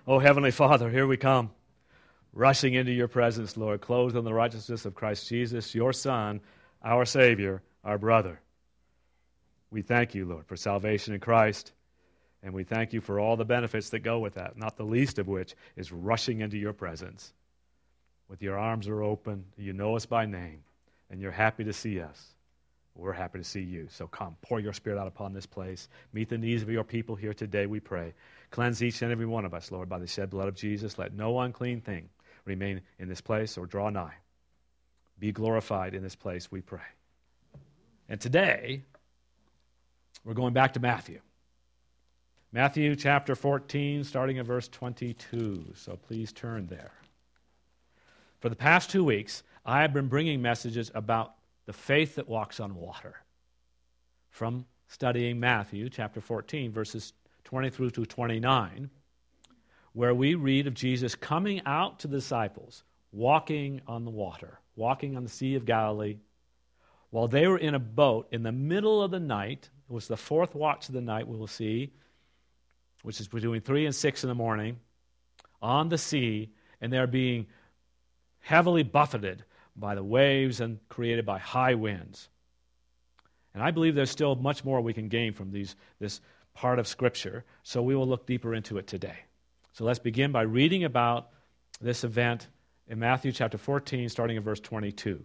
Oh, Heavenly Father, here we come, rushing into your presence, Lord, clothed in the righteousness of Christ Jesus, your Son, our Savior, our brother. We thank you, Lord, for salvation in Christ, and we thank you for all the benefits that go with that, not the least of which is rushing into your presence. With your arms are open, you know us by name, and you're happy to see us. We're happy to see you. So come, pour your Spirit out upon this place. Meet the needs of your people here today, we pray. Cleanse each and every one of us, Lord, by the shed blood of Jesus. Let no unclean thing remain in this place or draw nigh. Be glorified in this place, we pray. And today, we're going back to Matthew. Matthew chapter 14, starting at verse 22. So please turn there. For the past 2 weeks, I have been bringing messages about the faith that walks on water, from studying Matthew chapter 14, verses 20 through to 29, where we read of Jesus coming out to the disciples, walking on the water, walking on the Sea of Galilee, while they were in a boat in the middle of the night. It was the fourth watch of the night, we will see, which is between 3 and 6 in the morning, on the sea, and they're being heavily buffeted by the waves and created by high winds. And I believe there's still much more we can gain from this part of Scripture, so we will look deeper into it today. So let's begin by reading about this event in Matthew chapter 14, starting in verse 22.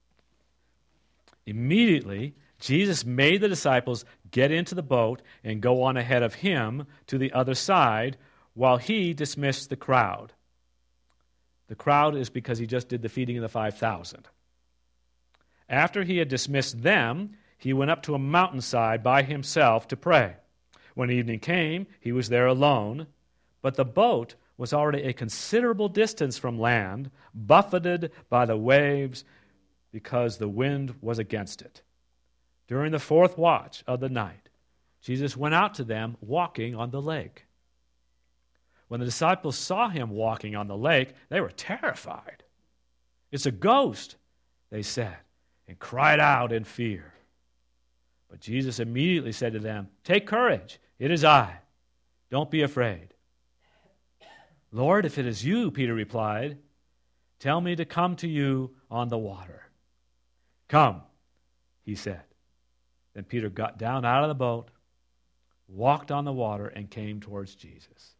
Immediately, Jesus made the disciples get into the boat and go on ahead of him to the other side while he dismissed the crowd. The crowd is because he just did the feeding of the 5,000. After he had dismissed them, he went up to a mountainside by himself to pray. When evening came, he was there alone, but the boat was already a considerable distance from land, buffeted by the waves because the wind was against it. During the fourth watch of the night, Jesus went out to them walking on the lake. When the disciples saw him walking on the lake, they were terrified. "It's a ghost," they said, and cried out in fear. But Jesus immediately said to them, "Take courage, it is I. Don't be afraid." "Lord, if it is you," Peter replied, "tell me to come to you on the water." "Come," he said. Then Peter got down out of the boat, walked on the water, and came towards Jesus.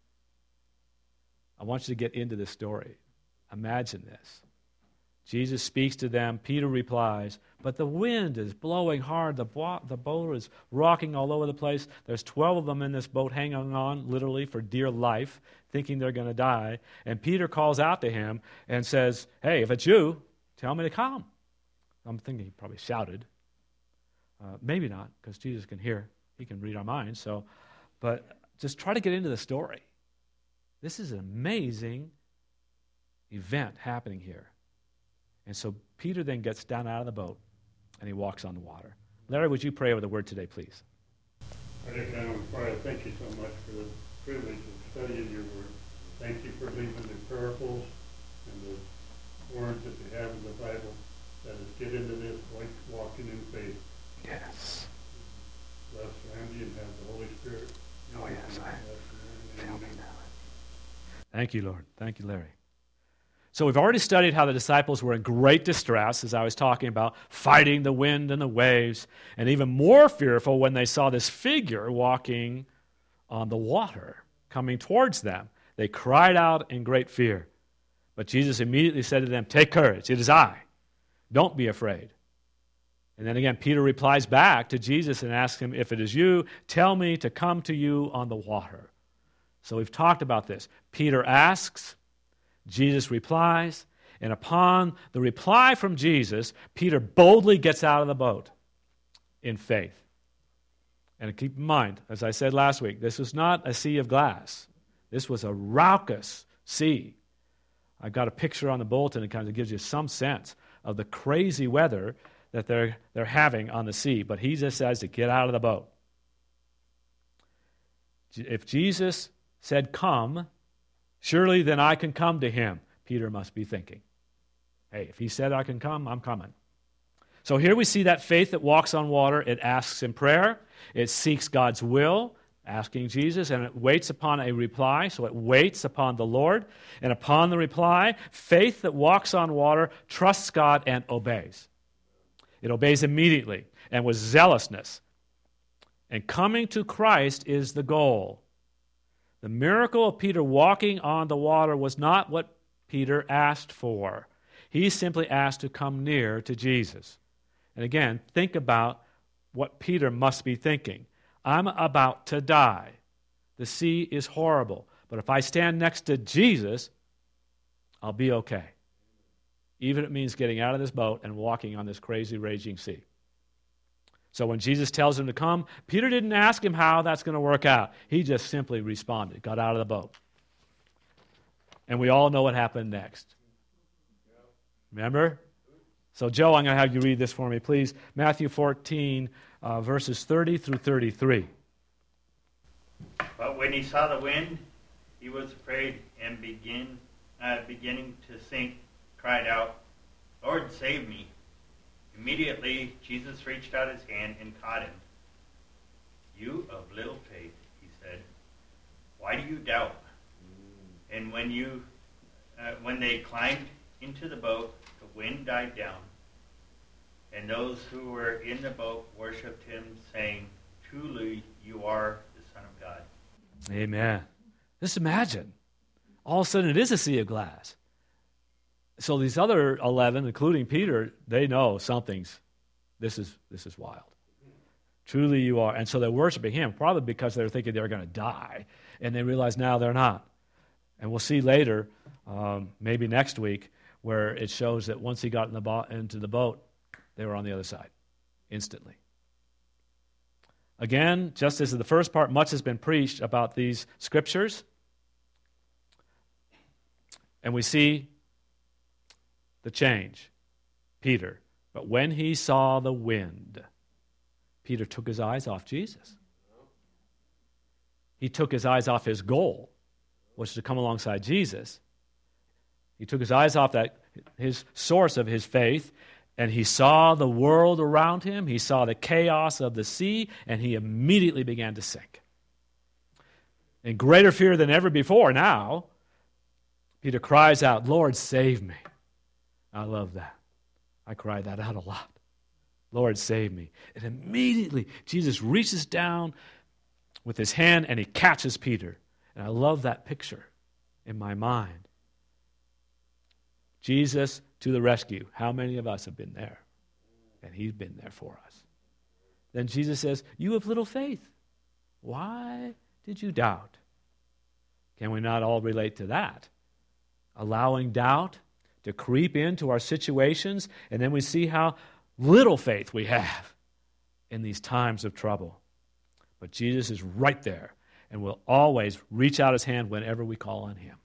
I want you to get into this story. Imagine this. Jesus speaks to them. Peter replies, "But the wind is blowing hard. The boat is rocking all over the place. There's 12 of them in this boat hanging on, literally, for dear life, thinking they're going to die." And Peter calls out to him and says, "Hey, if it's you, tell me to come." I'm thinking he probably shouted. Maybe not, because Jesus can hear. He can read our minds. But just try to get into the story. This is an amazing event happening here. And so Peter then gets down out of the boat, and he walks on the water. Larry, would you pray over the word today, please? I just want to pray. Thank you so much for the privilege of studying your word. Thank you for leaving the parables and the words that they have in the Bible. Let us get into this like walking in faith. Yes. Bless Randy and have the Holy Spirit. Oh, yes. Help me now. Thank you, Lord. Thank you, Larry. So we've already studied how the disciples were in great distress, as I was talking about, fighting the wind and the waves, and even more fearful when they saw this figure walking on the water coming towards them. They cried out in great fear. But Jesus immediately said to them, "Take courage, it is I. Don't be afraid." And then again, Peter replies back to Jesus and asks him, "If it is you, tell me to come to you on the water." So we've talked about this. Peter asks, Jesus replies, and upon the reply from Jesus, Peter boldly gets out of the boat in faith. And keep in mind, as I said last week, this was not a sea of glass. This was a raucous sea. I've got a picture on the bulletin that kind of gives you some sense of the crazy weather that they're having on the sea. But he just says to get out of the boat. If Jesus said, "Come," surely then I can come to him, Peter must be thinking. Hey, if he said I can come, I'm coming. So here we see that faith that walks on water. It asks in prayer. It seeks God's will. asking Jesus, and it waits upon a reply. So it waits upon the Lord, and upon the reply, faith that walks on water trusts God and obeys. It obeys immediately and with zealousness. And coming to Christ is the goal. The miracle of Peter walking on the water was not what Peter asked for. He simply asked to come near to Jesus. And again, think about what Peter must be thinking. I'm about to die. The sea is horrible. But if I stand next to Jesus, I'll be okay. Even if it means getting out of this boat and walking on this crazy, raging sea. So when Jesus tells him to come, Peter didn't ask him how that's going to work out. He just simply responded, got out of the boat. And we all know what happened next. Remember? So Joe, I'm going to have you read this for me, please. Matthew 14, verses 30 through 33. But when he saw the wind, he was afraid and beginning to sink, cried out, "Lord, save me." Immediately, Jesus reached out his hand and caught him. "You of little faith," he said, "why do you doubt?" And when they climbed into the boat, the wind died down. And those who were in the boat worshipped him, saying, "Truly, you are the Son of God." Amen. Just imagine. All of a sudden, it is a sea of glass. So these other 11, including Peter, they know this is wild. Truly you are. And so they're worshiping him, probably because they're thinking they're going to die. And they realize now they're not. And we'll see later, maybe next week, where it shows that once he got into the boat, they were on the other side, instantly. Again, just as in the first part, much has been preached about these scriptures. And we see the change. Peter. But when he saw the wind, Peter took his eyes off Jesus. He took his eyes off his goal, which is to come alongside Jesus. He took his eyes off his source of his faith, and he saw the world around him. He saw the chaos of the sea, and he immediately began to sink. In greater fear than ever before now, Peter cries out, "Lord, save me." I love that. I cry that out a lot. Lord, save me. And immediately, Jesus reaches down with his hand and he catches Peter. And I love that picture in my mind. Jesus to the rescue. How many of us have been there? And he's been there for us. Then Jesus says, "You have little faith. Why did you doubt?" Can we not all relate to that? Allowing doubt to creep into our situations, and then we see how little faith we have in these times of trouble. But Jesus is right there and will always reach out his hand whenever we call on him.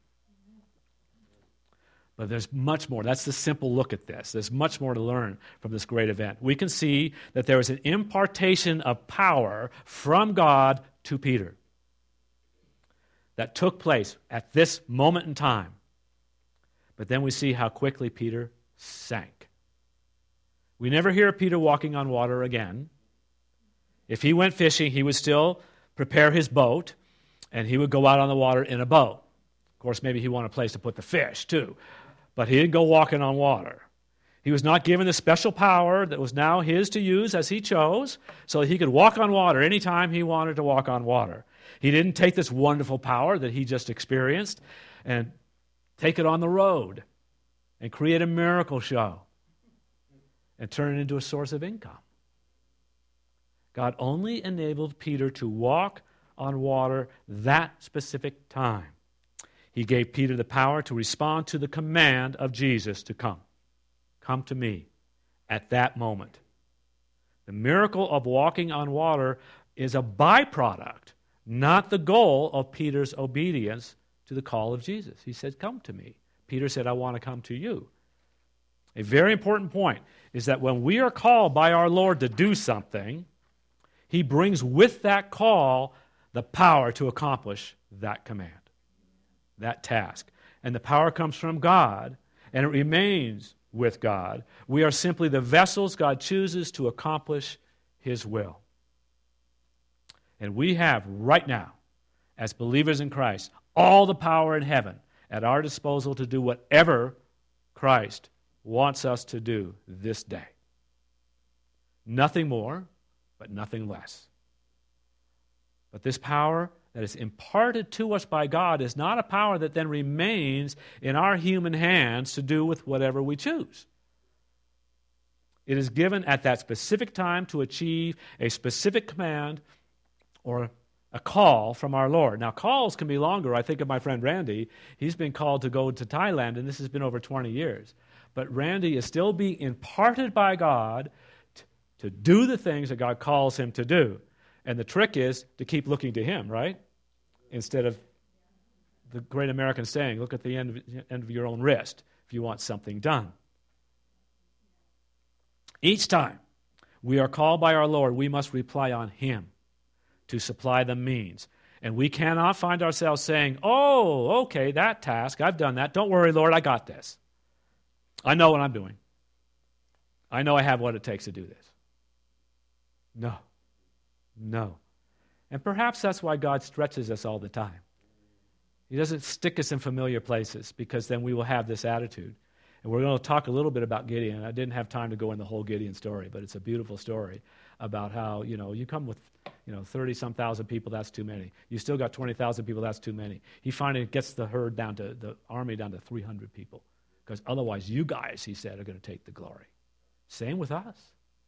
But there's much more. That's the simple look at this. There's much more to learn from this great event. We can see that there was an impartation of power from God to Peter that took place at this moment in time. But then we see how quickly Peter sank. We never hear of Peter walking on water again. If he went fishing, he would still prepare his boat, and he would go out on the water in a boat. Of course, maybe he wanted a place to put the fish, too. But he didn't go walking on water. He was not given the special power that was now his to use as he chose, so that he could walk on water anytime he wanted to walk on water. He didn't take this wonderful power that he just experienced and take it on the road and create a miracle show and turn it into a source of income. God only enabled Peter to walk on water that specific time. He gave Peter the power to respond to the command of Jesus to come. Come to me at that moment. The miracle of walking on water is a byproduct, not the goal of Peter's obedience to the call of Jesus. He said, "Come to me." Peter said, "I want to come to you." A very important point is that when we are called by our Lord to do something, he brings with that call the power to accomplish that command, that task. And the power comes from God, and it remains with God. We are simply the vessels God chooses to accomplish his will. And we have right now, as believers in Christ, all the power in heaven at our disposal to do whatever Christ wants us to do this day. Nothing more, but nothing less. But this power that is imparted to us by God is not a power that then remains in our human hands to do with whatever we choose. It is given at that specific time to achieve a specific command or a call from our Lord. Now, calls can be longer. I think of my friend Randy. He's been called to go to Thailand, and this has been over 20 years. But Randy is still being imparted by God to do the things that God calls him to do. And the trick is to keep looking to him, right? Instead of the great American saying, look at the end of your own wrist if you want something done. Each time we are called by our Lord, we must rely on him to supply the means. And we cannot find ourselves saying, oh, okay, that task, I've done that. Don't worry, Lord, I got this. I know what I'm doing. I know I have what it takes to do this. No. And perhaps that's why God stretches us all the time. He doesn't stick us in familiar places, because then we will have this attitude. And we're going to talk a little bit about Gideon. I didn't have time to go in the whole Gideon story, but it's a beautiful story about how, you come with 30-some thousand people, that's too many. You still got 20,000 people, that's too many. He finally gets the army down to 300 people, because otherwise you guys, he said, are going to take the glory. Same with us.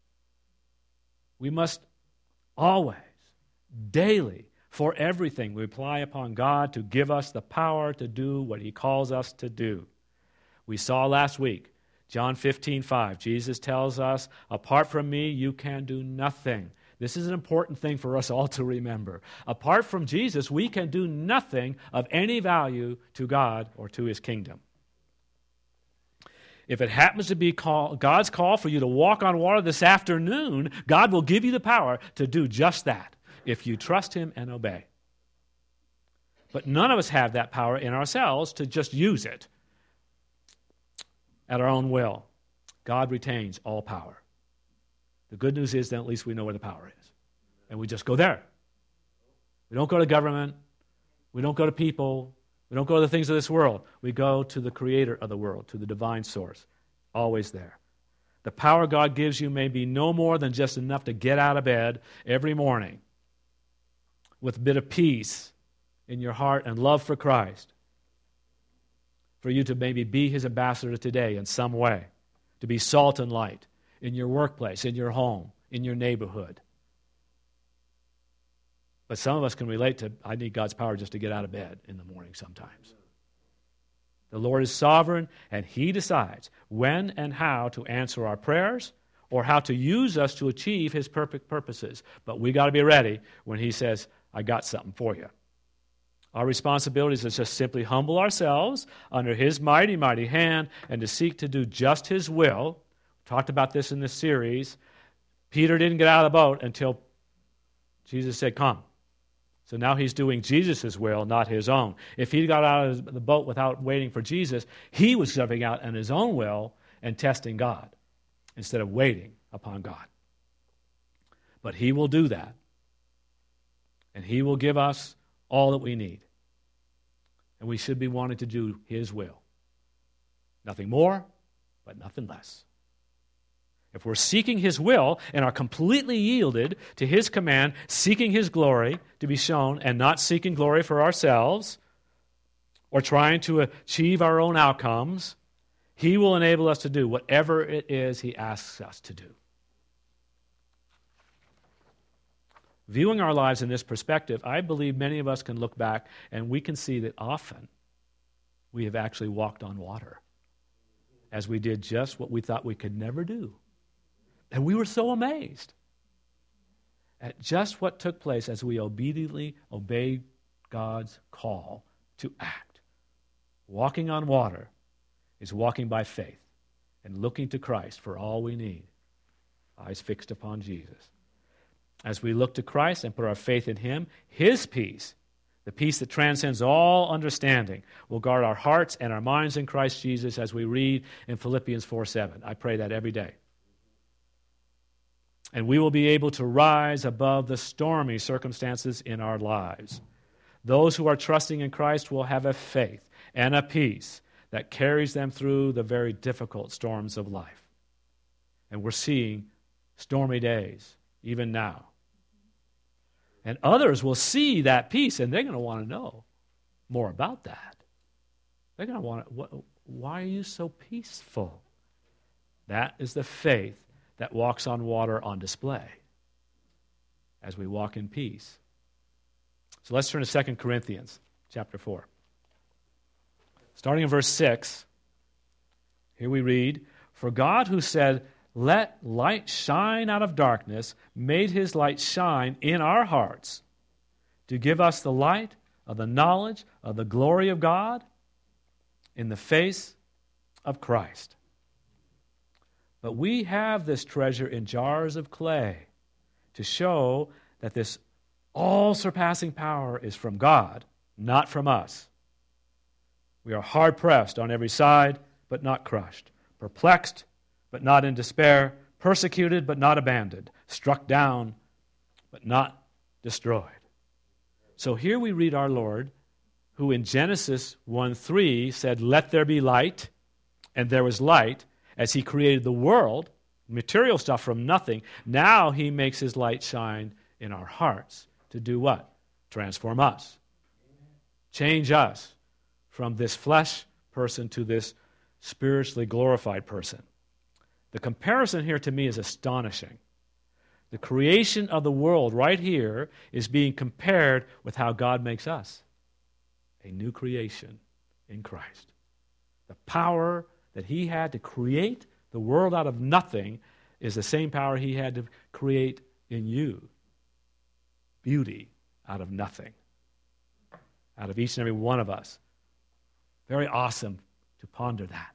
We must always, daily, for everything, rely upon God to give us the power to do what he calls us to do. We saw last week, John 15:5, Jesus tells us, apart from me, you can do nothing. This is an important thing for us all to remember. Apart from Jesus, we can do nothing of any value to God or to his kingdom. If it happens to be God's call for you to walk on water this afternoon, God will give you the power to do just that if you trust him and obey. But none of us have that power in ourselves to just use it at our own will. God retains all power. The good news is that at least we know where the power is. And we just go there. We don't go to government. We don't go to people. We don't go to the things of this world. We go to the creator of the world, to the divine source. Always there. The power God gives you may be no more than just enough to get out of bed every morning with a bit of peace in your heart and love for Christ. For you to maybe be his ambassador today in some way. To be salt and light in your workplace, in your home, in your neighborhood. But some of us can relate to, I need God's power just to get out of bed in the morning sometimes. The Lord is sovereign, and he decides when and how to answer our prayers or how to use us to achieve his perfect purposes. But we got to be ready when he says, I got something for you. Our responsibility is to just simply humble ourselves under his mighty, mighty hand and to seek to do just his will. We talked about this in this series. Peter didn't get out of the boat until Jesus said, come. So now he's doing Jesus' will, not his own. If he got out of the boat without waiting for Jesus, he was stepping out on his own will and testing God instead of waiting upon God. But he will do that. And he will give us all that we need. And we should be wanting to do his will. Nothing more, but nothing less. If we're seeking his will and are completely yielded to his command, seeking his glory to be shown and not seeking glory for ourselves or trying to achieve our own outcomes, he will enable us to do whatever it is he asks us to do. Viewing our lives in this perspective, I believe many of us can look back and we can see that often we have actually walked on water as we did just what we thought we could never do. And we were so amazed at just what took place as we obediently obeyed God's call to act. Walking on water is walking by faith and looking to Christ for all we need. Eyes fixed upon Jesus. As we look to Christ and put our faith in him, his peace, the peace that transcends all understanding, will guard our hearts and our minds in Christ Jesus as we read in Philippians 4:7. I pray that every day. and we will be able to rise above the stormy circumstances in our lives. Those who are trusting in Christ will have a faith and a peace that carries them through the very difficult storms of life. And we're seeing stormy days, even now. And others will see that peace, and they're going to want to know more about that. They're going to want to, why are you so peaceful? That is the faith that walks on water on display as we walk in peace. So let's turn to 2 Corinthians chapter 4. Starting in verse 6, here we read, "For God who said, 'Let light shine out of darkness,' made his light shine in our hearts to give us the light of the knowledge of the glory of God in the face of Christ. But we have this treasure in jars of clay to show that this all-surpassing power is from God, not from us. We are hard-pressed on every side, but not crushed, perplexed, but not in despair, persecuted, but not abandoned, struck down, but not destroyed." So here we read our Lord, who in Genesis 1:3 said, "Let there be light," and there was light, as he created the world, material stuff from nothing. Now he makes his light shine in our hearts to do what? Transform us. Change us from this flesh person to this spiritually glorified person. The comparison here to me is astonishing. The creation of the world right here is being compared with how God makes us, a new creation in Christ. The power that he had to create the world out of nothing is the same power he had to create in you. Beauty out of nothing, out of each and every one of us. Very awesome to ponder that.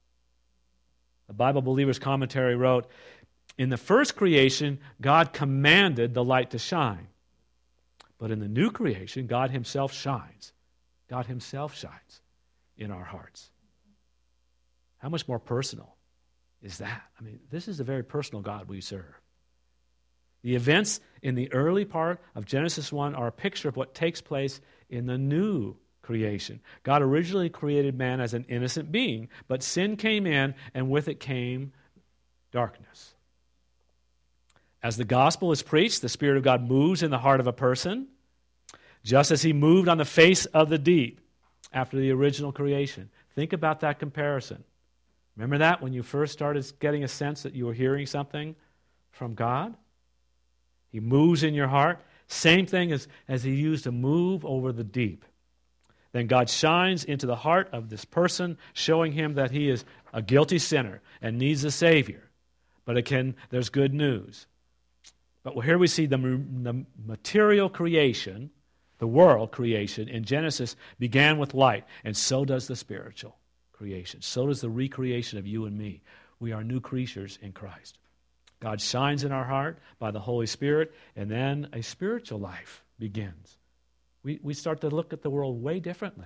The Bible Believers Commentary wrote, "In the first creation, God commanded the light to shine. But in the new creation, God himself shines. God himself shines in our hearts." How much more personal is that? I mean, this is a very personal God we serve. The events in the early part of Genesis 1 are a picture of what takes place in the new creation. God originally created man as an innocent being, but sin came in, and with it came darkness. As the gospel is preached, the Spirit of God moves in the heart of a person, just as he moved on the face of the deep after the original creation. Think about that comparison. Remember that when you first started getting a sense that you were hearing something from God? He moves in your heart. Same thing as he used to move over the deep. Then God shines into the heart of this person, showing him that he is a guilty sinner and needs a Savior. But again, there's good news. But here we see the material creation, the world creation in Genesis began with light, and so does the spiritual creation. So does the recreation of you and me. We are new creatures in Christ. God shines in our heart by the Holy Spirit, and then a spiritual life begins. We start to look at the world way differently.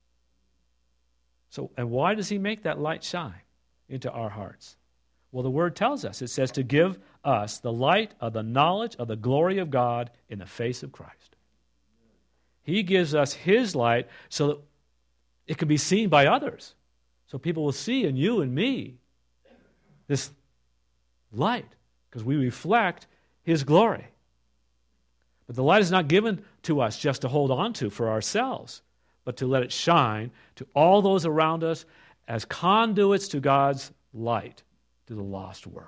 So, and why does he make that light shine into our hearts? Well, the Word tells us. It says to give us the light of the knowledge of the glory of God in the face of Christ. He gives us his light so that it can be seen by others. So people will see in you and me this light because we reflect his glory. But the light is not given to us just to hold on to for ourselves, but to let it shine to all those around us as conduits to God's light to the lost world.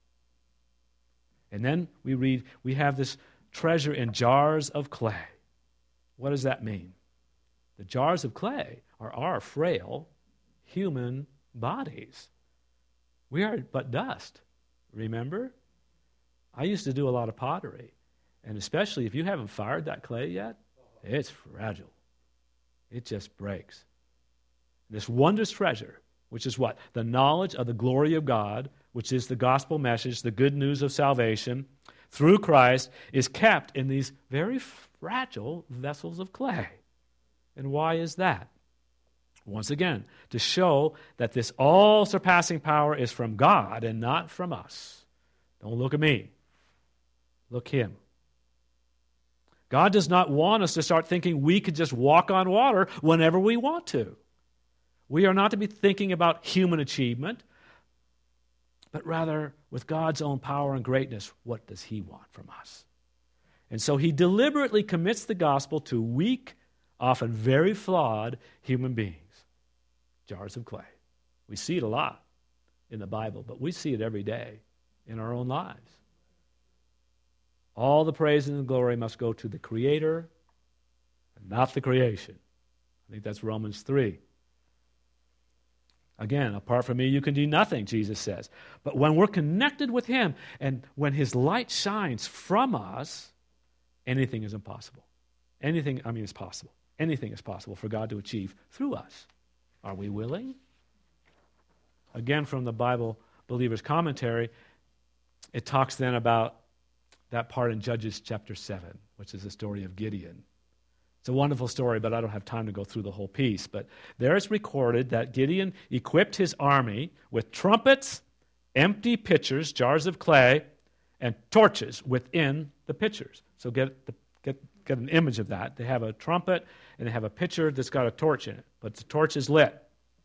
And then we read, we have this treasure in jars of clay. What does that mean? The jars of clay are our frail human bodies. We are but dust, remember? I used to do a lot of pottery, and especially if you haven't fired that clay yet, it's fragile. It just breaks. This wondrous treasure, which is what? The knowledge of the glory of God, which is the gospel message, the good news of salvation, through Christ, is kept in these very fragile vessels of clay. And why is that? Once again, to show that this all-surpassing power is from God and not from us. Don't look at me. Look Him. God does not want us to start thinking we could just walk on water whenever we want to. We are not to be thinking about human achievement, but rather with God's own power and greatness, what does He want from us? And so He deliberately commits the gospel to weak, often very flawed human beings, jars of clay. We see it a lot in the Bible, but we see it every day in our own lives. All the praise and the glory must go to the Creator and not the creation. I think that's Romans 3. Again, apart from me, you can do nothing, Jesus says. But when we're connected with Him and when His light shines from us, anything is impossible. Is possible. Anything is possible for God to achieve through us. Are we willing? Again, from the Bible Believer's Commentary, it talks then about that part in Judges chapter 7, which is the story of Gideon. It's a wonderful story, but I don't have time to go through the whole piece. But there it's recorded that Gideon equipped his army with trumpets, empty pitchers, jars of clay, and torches within the pitchers. So get an image of that. They have a trumpet and they have a pitcher that's got a torch in it, but the torch is lit.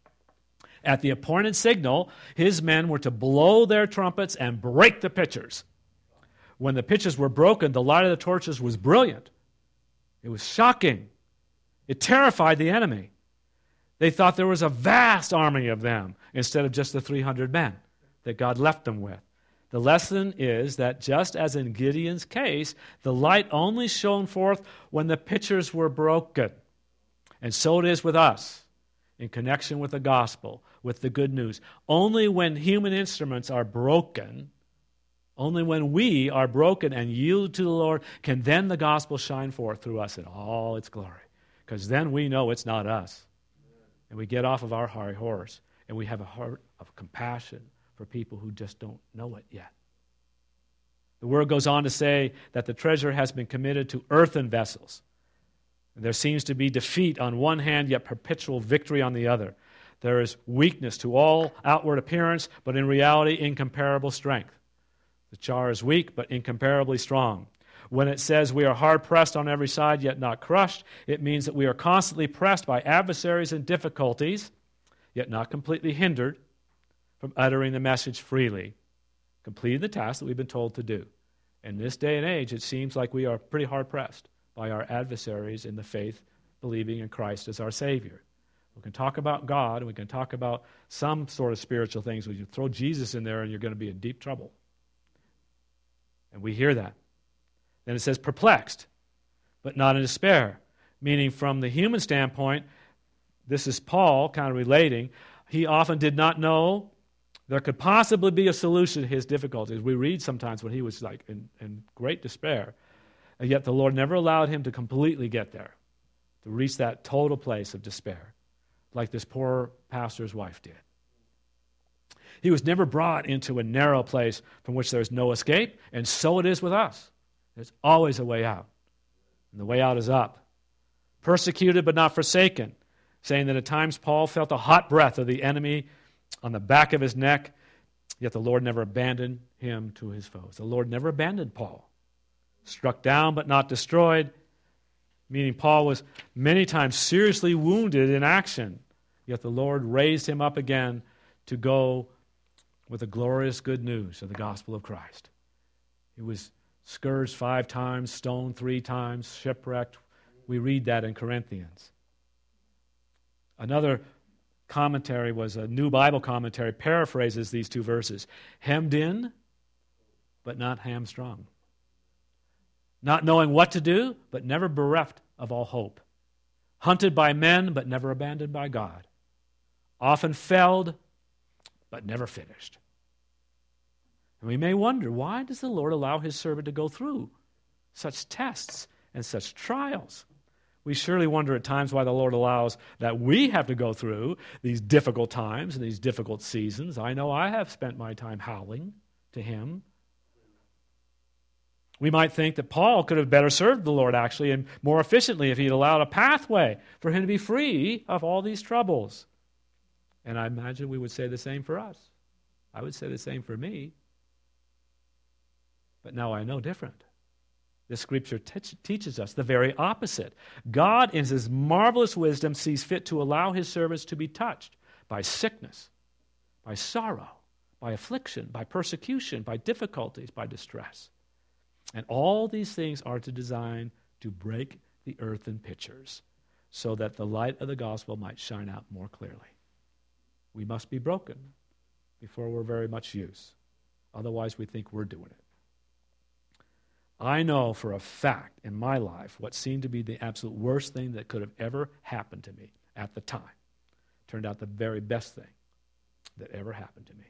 At the appointed signal, his men were to blow their trumpets and break the pitchers. When the pitchers were broken, the light of the torches was brilliant. It was shocking. It terrified the enemy. They thought there was a vast army of them instead of just the 300 men that God left them with. The lesson is that just as in Gideon's case, the light only shone forth when the pitchers were broken. And so it is with us in connection with the gospel, with the good news. Only when human instruments are broken, only when we are broken and yield to the Lord, can then the gospel shine forth through us in all its glory. Because then we know it's not us. And we get off of our high horse, and we have a heart of compassion for people who just don't know it yet. The word goes on to say that the treasure has been committed to earthen vessels. There seems to be defeat on one hand, yet perpetual victory on the other. There is weakness to all outward appearance, but in reality, incomparable strength. The jar is weak, but incomparably strong. When it says we are hard-pressed on every side, yet not crushed, it means that we are constantly pressed by adversaries and difficulties, yet not completely hindered from uttering the message freely, completing the task that we've been told to do. In this day and age, it seems like we are pretty hard-pressed by our adversaries in the faith, believing in Christ as our Savior. We can talk about God, and we can talk about some sort of spiritual things. When you throw Jesus in there, and you're going to be in deep trouble. And we hear that. Then it says perplexed, but not in despair. Meaning from the human standpoint, this is Paul kind of relating. He often did not know there could possibly be a solution to his difficulties. We read sometimes when he was like in great despair. And yet the Lord never allowed him to completely get there, to reach that total place of despair, like this poor pastor's wife did. He was never brought into a narrow place from which there's no escape, and so it is with us. There's always a way out, and the way out is up. Persecuted but not forsaken, saying that at times Paul felt the hot breath of the enemy on the back of his neck, yet the Lord never abandoned him to his foes. The Lord never abandoned Paul. Struck down but not destroyed, meaning Paul was many times seriously wounded in action, yet the Lord raised him up again to go with the glorious good news of the gospel of Christ. He was scourged 5 times, stoned 3 times, shipwrecked. We read that in Corinthians. Another commentary was a New Bible Commentary, paraphrases these 2 verses. Hemmed in, but not hamstrung. Not knowing what to do, but never bereft of all hope. Hunted by men, but never abandoned by God. Often failed, but never finished. And we may wonder, why does the Lord allow His servant to go through such tests and such trials? We surely wonder at times why the Lord allows that we have to go through these difficult times and these difficult seasons. I know I have spent my time howling to Him. We might think that Paul could have better served the Lord actually and more efficiently if he had allowed a pathway for him to be free of all these troubles. And I imagine we would say the same for us. I would say the same for me. But now I know different. The Scripture teaches us the very opposite. God, in His marvelous wisdom, sees fit to allow His servants to be touched by sickness, by sorrow, by affliction, by persecution, by difficulties, by distress. And all these things are designed to break the earthen pitchers so that the light of the gospel might shine out more clearly. We must be broken before we're very much use. Otherwise, we think we're doing it. I know for a fact in my life what seemed to be the absolute worst thing that could have ever happened to me at the time turned out the very best thing that ever happened to me.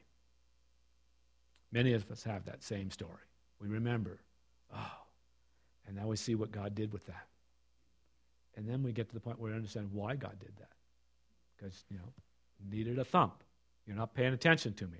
Many of us have that same story. We remember, and now we see what God did with that. And then we get to the point where we understand why God did that. Because, needed a thump. You're not paying attention to me.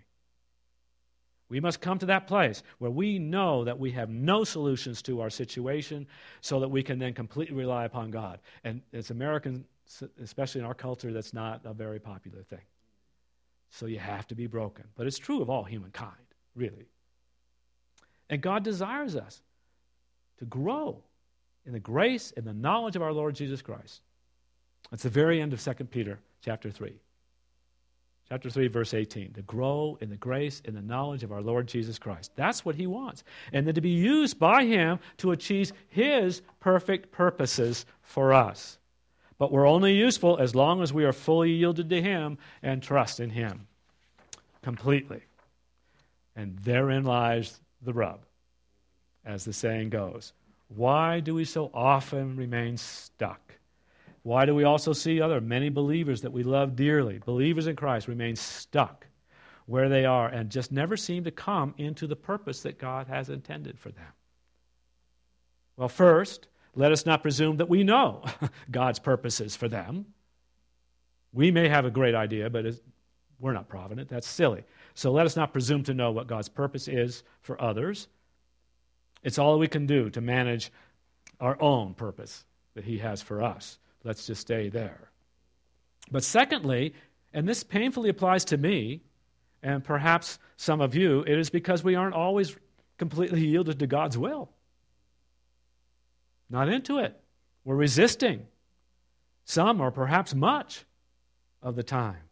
We must come to that place where we know that we have no solutions to our situation so that we can then completely rely upon God. And as Americans, especially in our culture, that's not a very popular thing. So you have to be broken. But it's true of all humankind, really. And God desires us to grow in the grace and the knowledge of our Lord Jesus Christ. That's the very end of 2 Peter chapter 3. Chapter 3, verse 18, to grow in the grace and the knowledge of our Lord Jesus Christ. That's what He wants. And then to be used by Him to achieve His perfect purposes for us. But we're only useful as long as we are fully yielded to Him and trust in Him completely. And therein lies the rub, as the saying goes. Why do we so often remain stuck? Why do we also see many believers that we love dearly, believers in Christ, remain stuck where they are and just never seem to come into the purpose that God has intended for them? Well, first, let us not presume that we know God's purposes for them. We may have a great idea, but we're not provident. That's silly. So let us not presume to know what God's purpose is for others. It's all we can do to manage our own purpose that He has for us. Let's just stay there. But secondly, and this painfully applies to me, and perhaps some of you, it is because we aren't always completely yielded to God's will. Not into it. We're resisting. Some, or perhaps much, of the time.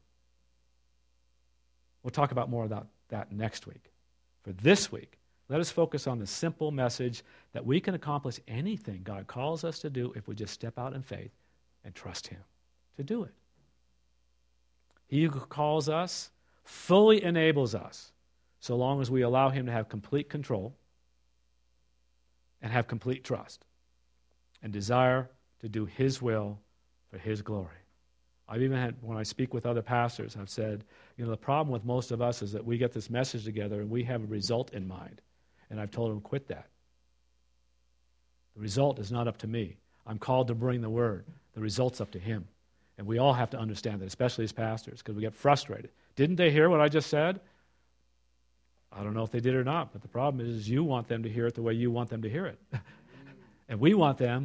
We'll talk about more about that next week. For this week, let us focus on the simple message that we can accomplish anything God calls us to do if we just step out in faith and trust Him to do it. He who calls us fully enables us, so long as we allow Him to have complete control and have complete trust and desire to do His will for His glory. I've even had, when I speak with other pastors, I've said, the problem with most of us is that we get this message together and we have a result in mind. And I've told them, quit that. The result is not up to me. I'm called to bring the word. The result's up to Him. And we all have to understand that, especially as pastors, because we get frustrated. Didn't they hear what I just said? I don't know if they did or not, but the problem is you want them to hear it the way you want them to hear it. And we want to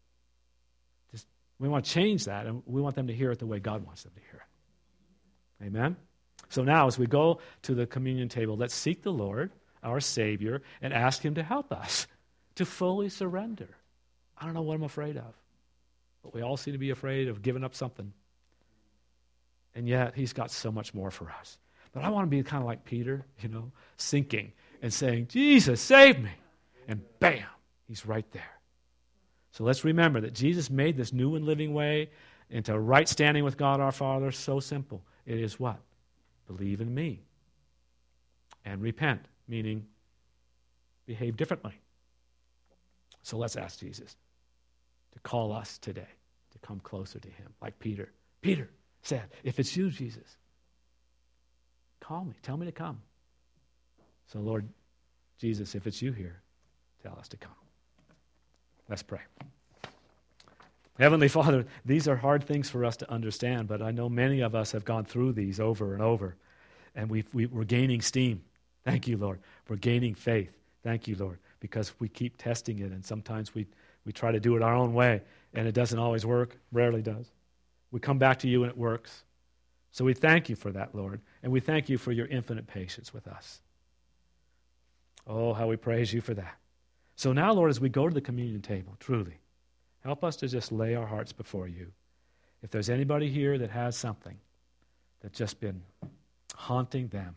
change that, and we want them to hear it the way God wants them to hear it. Amen? So now, as we go to the communion table, let's seek the Lord, our Savior, and ask Him to help us to fully surrender. I don't know what I'm afraid of. But we all seem to be afraid of giving up something. And yet, He's got so much more for us. But I want to be kind of like Peter, sinking and saying, Jesus, save me. And bam, He's right there. So let's remember that Jesus made this new and living way into right standing with God our Father so simple. It is what? Believe in me. And repent, meaning behave differently. So let's ask Jesus to call us today to come closer to Him. Like Peter. Peter said, if it's you, Jesus, call me. Tell me to come. So Lord Jesus, if it's you here, tell us to come. Let's pray. Heavenly Father, these are hard things for us to understand, but I know many of us have gone through these over and over, and we're gaining steam. Thank you, Lord. We're gaining faith. Thank you, Lord, because we keep testing it, and sometimes we try to do it our own way, and it doesn't always work, rarely does. We come back to you, and it works. So we thank you for that, Lord, and we thank you for your infinite patience with us. Oh, how we praise you for that. So now, Lord, as we go to the communion table, truly, help us to just lay our hearts before you. If there's anybody here that has something that's just been haunting them,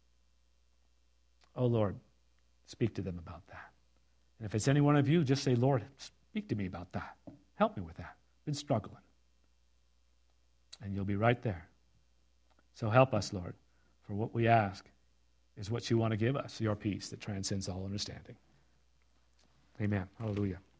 oh, Lord, speak to them about that. And if it's any one of you, just say, Lord, speak to me about that. Help me with that. I've been struggling. And you'll be right there. So help us, Lord, for what we ask is what you want to give us, your peace that transcends all understanding. Amen. Hallelujah.